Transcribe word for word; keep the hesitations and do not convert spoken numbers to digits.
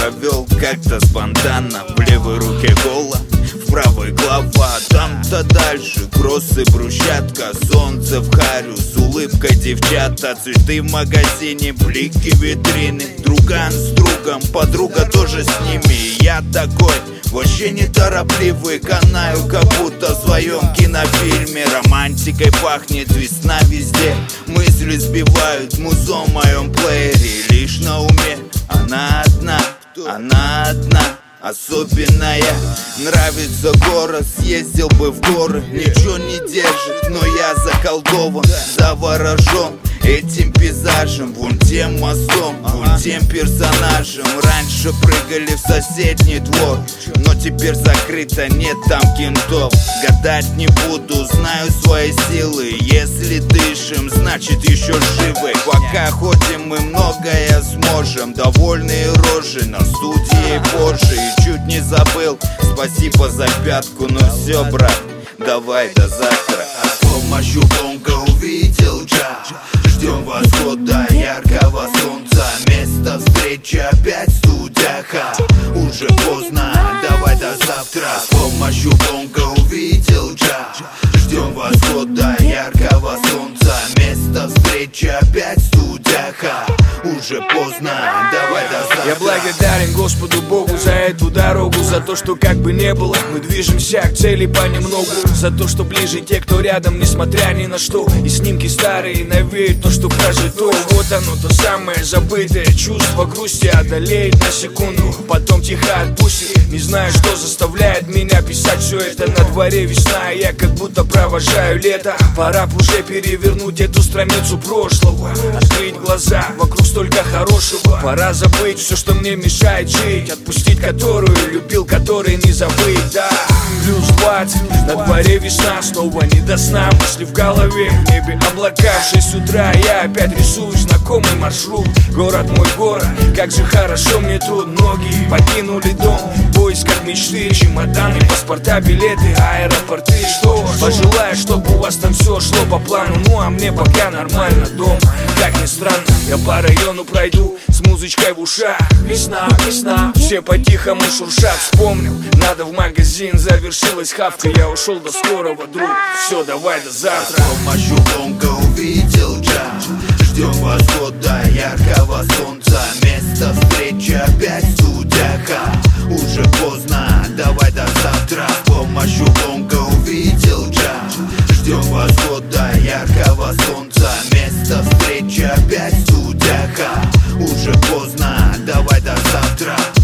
провел как-то спонтанно. В левой руке голо, в правой глава. Там-то дальше кросс и брусчатка, солнце в харю, с улыбкой девчата, цветы в магазине, блики витрины. Друган с другом, подруга тоже с ними. Я такой, вообще неторопливый, канаю, как будто в своем кинофильме. Романтикой пахнет, весна везде, мысли сбивают музон в моем плеере. Лишь на уме она одна, она одна, особенная. Нравится город, съездил бы в горы. Ничего не держит, но я заколдован, заворожен этим пейзажем, вон тем мостом, вон тем персонажем. Раньше прыгали в соседний двор, но теперь закрыто, нет там кентов. Гадать не буду, знаю свои силы. Если дышим, значит еще живы. Пока ходим, мы многое сможем. Довольные рожи на студии позже. И чуть не забыл, спасибо за пятку. Ну все, брат, давай до завтра. С помощью бонга увидел джа. Ждем восхода яркого солнца. Место встречи опять в студиях. Уже поздно, давай до завтра. С помощью бонга увидел джа. Ждем восхода яркого солнца. Место встречи опять в студиях. Уже поздно, давай до завтра. Я благодарен Господу Богу за эту дорогу, за то, что как бы не было, мы движемся к цели понемногу. За то, что ближе те, кто рядом, несмотря ни на что. И снимки старые навеют то, что прожито. Вот оно, то самое забытое чувство грусти одолеет на секунду, потом тихо отпустит. Не знаю, что заставляет меня писать все это. На дворе весна, и я как будто провожаю лето. Пора б уже перевернуть эту страницу прошлого, открыть глаза, вокруг столько хорошего. Пора забыть все, что мне мешает жить, отпустить которую любил, который не забыть, да. Плюс двадцать, на дворе весна, снова не до сна. Мысли в голове, в небе облака. В шесть утра я опять рисую знакомый маршрут. Город мой город, как же хорошо мне тут. Многие покинули дом в поисках мечты. Чемоданы, паспорта, билеты, аэропорты. Что ж, пожелаю, чтобы у вас там все шло по плану. Ну а мне пока нормально дома. Как ни странно, я по району пройду с музычкой в ушах. Весна, весна, все по-тихому шуршат. Вспомнил, надо в магазин, завершилась хавка. Я ушел, до скорого, друг. Все, давай до завтра. С помощью бонга увидел джа. Ждем восхода яркого солнца. Место встречи опять в студиях. Уже поздно, давай до завтра. С помощью бонга увидел джа. Ждем восхода яркого солнца. Место встречи опять в студиях. Уже поздно, давай до завтра.